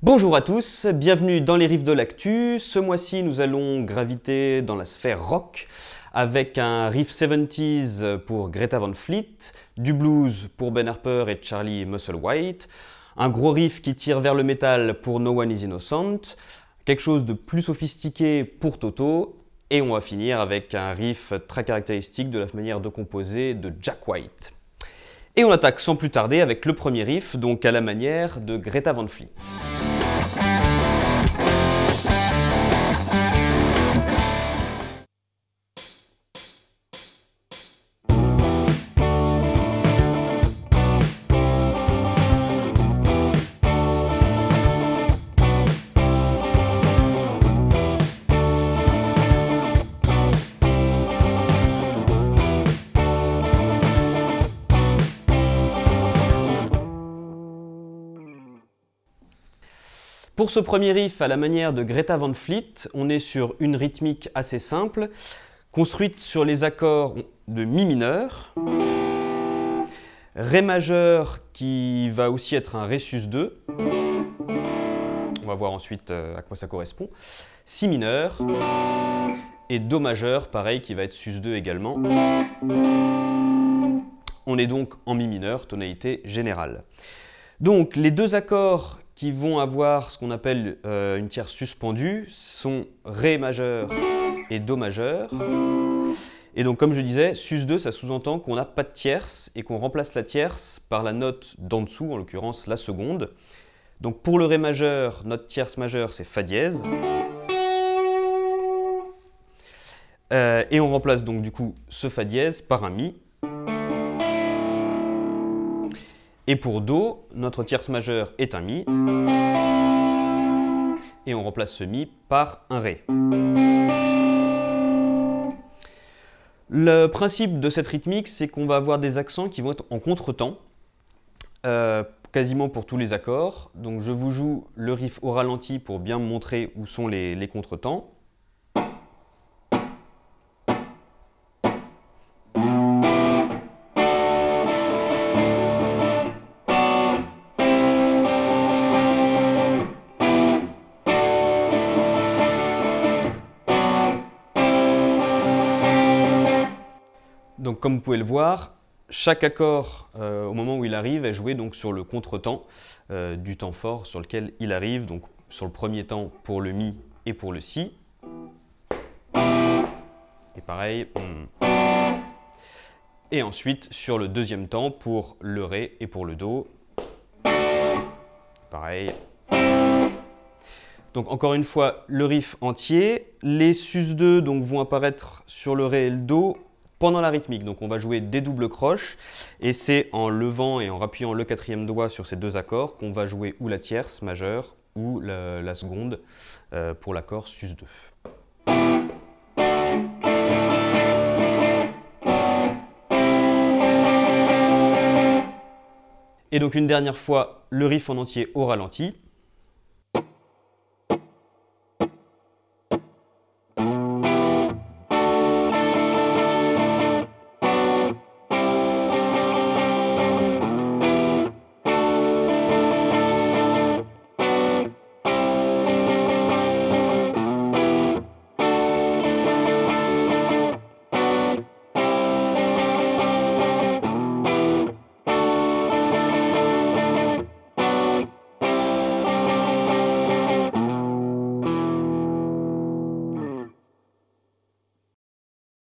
Bonjour à tous, bienvenue dans les riffs de l'actu. Ce mois-ci, nous allons graviter dans la sphère rock avec un riff 70s pour Greta Van Fleet, du blues pour Ben Harper et Charlie Musselwhite, un gros riff qui tire vers le métal pour No One Is Innocent, quelque chose de plus sophistiqué pour Toto, et on va finir avec un riff très caractéristique de la manière de composer de Jack White. Et on attaque sans plus tarder avec le premier riff, donc à la manière de Greta Van Fleet. Pour ce premier riff, à la manière de Greta Van Fleet, on est sur une rythmique assez simple, construite sur les accords de Mi mineur, Ré majeur qui va aussi être un Ré sus2, on va voir ensuite à quoi ça correspond, Si mineur, et Do majeur, pareil, qui va être sus2 également. On est donc en Mi mineur, tonalité générale. Donc les deux accords qui vont avoir ce qu'on appelle une tierce suspendue sont Ré majeur et Do majeur. Et donc comme je disais, sus2, ça sous-entend qu'on n'a pas de tierce et qu'on remplace la tierce par la note d'en dessous, en l'occurrence la seconde. Donc pour le Ré majeur, notre tierce majeure c'est Fa dièse. Et on remplace donc du coup ce Fa dièse par un Mi. Et pour Do, notre tierce majeure est un Mi, et on remplace ce Mi par un Ré. Le principe de cette rythmique, c'est qu'on va avoir des accents qui vont être en contretemps, quasiment pour tous les accords. Donc je vous joue le riff au ralenti pour bien montrer où sont les contretemps. Donc comme vous pouvez le voir, chaque accord, au moment où il arrive, est joué donc sur le contretemps du temps fort sur lequel il arrive, donc sur le premier temps pour le Mi et pour le Si. Et pareil. Et ensuite sur le deuxième temps pour le Ré et pour le Do. Pareil. Donc encore une fois, le riff entier. Les sus2 donc, vont apparaître sur le Ré et le Do pendant la rythmique. Donc on va jouer des doubles croches et c'est en levant et en appuyant le quatrième doigt sur ces deux accords qu'on va jouer ou la tierce majeure ou la seconde pour l'accord sus2. Et donc une dernière fois, le riff en entier au ralenti.